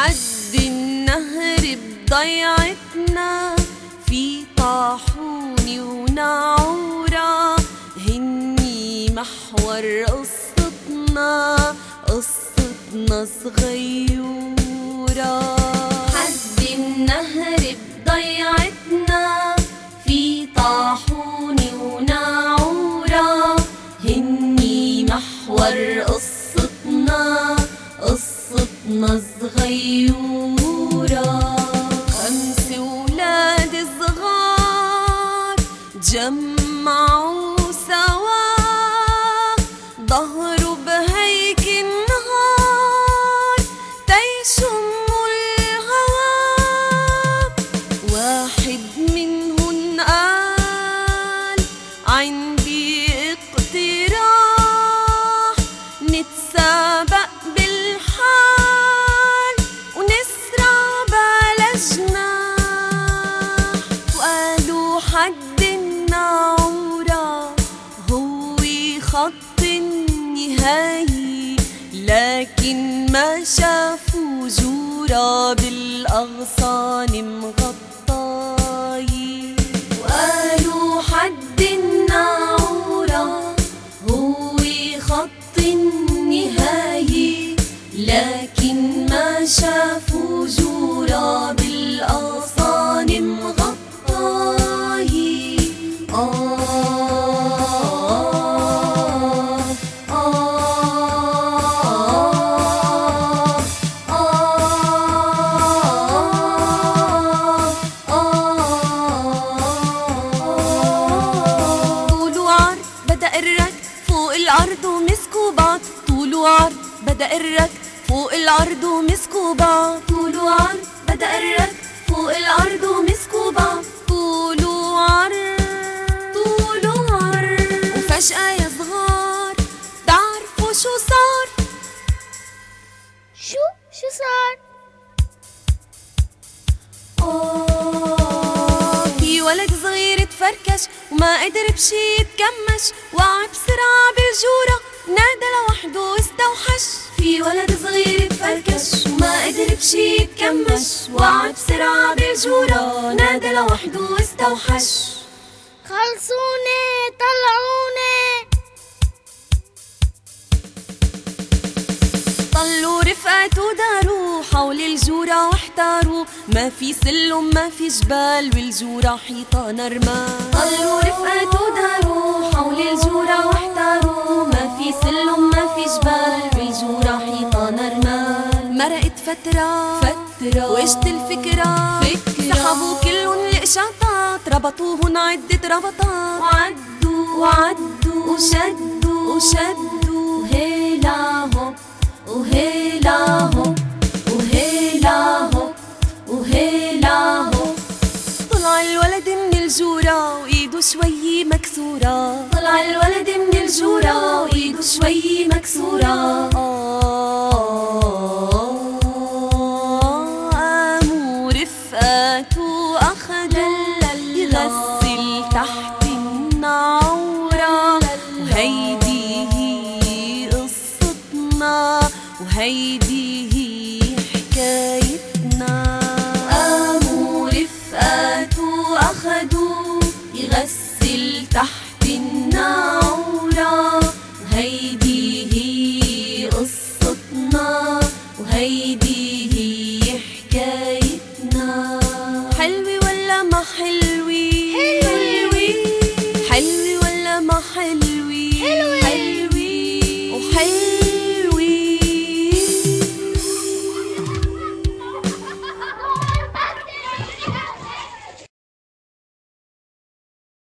حد النهر بضيعتنا، في طاحوني وناعورة، هني محور قصتنا، قصتنا صغيورة. حد النهر بضيعتنا، في طاحوني وناعورة، هني محور قصتنا، قصتنا صغيورة. 5 ولاد صغار جمعوا سوا، ظهروا بهيك النهار تيشموا الهوا. واحد منهن قال عندي اقتراح، نتسابق بالحال ونسرع بلا جناح. وقالوا حد الناعورة هو خط النهاية، لكن ما شافوا جورة بالأغصان مغطاية. وقالوا حد الناعورة هو خط النهاية، لكن ما شافوا جورة بالأغصان مغطاية. العرض ومسكوا بعض، طول وعرض بدأ الركض فوق العرض ومسكوا بعض، طول وعرض بدأ الركض فوق العرض ومسكوا بعض، طول وعرض طول وعرض. وفجأة يا صغار تعرفوا شو صار؟ شو صار؟ في ولد صغير تفركش وما قدر بشي يتكمش، وقع بسرعة بالجورة نادى لوحده واستوحش. في ولد صغير تفركش وما قدر بشي يتكمش، وقع بسرعة بالجورة نادى لوحده واستوحش. خلصوني طلعوني. طلوا رفقات وداروا حول الجورة واحتاروا، ما في سلم ما في جبال والجورة حيطان رمال. طلوا رفقات وداروا حول الجورة واحتاروا، ما في سلم ما في جبال والجورة حيطان رمال. مرقت فترة واجت الفكرة، سحبوا كلهم القشاطات، ربطوهن عدة ربطات، وعدوا وشدوا هيلا هوب وهيلا هوب وهيلا هوب وهيلا هوب. طلع الولد من الجورة وإيده شوي مكسورة، طلع الولد من الجورة وإيده شوي مكسورة. قاموا رفقاته أخدوا يغسل تحت الناعورة، وهيدي هي قصتنا وهيدي هي حكايتنا. قاموا رفقاته أخدوا يغسل تحت الناعورة، وهيدي هي قصتنا وهيدي هي حكايتنا. حلوة ولا ما حلوة؟ حلوة. حلوة ولا ما حلوة؟ حلوة.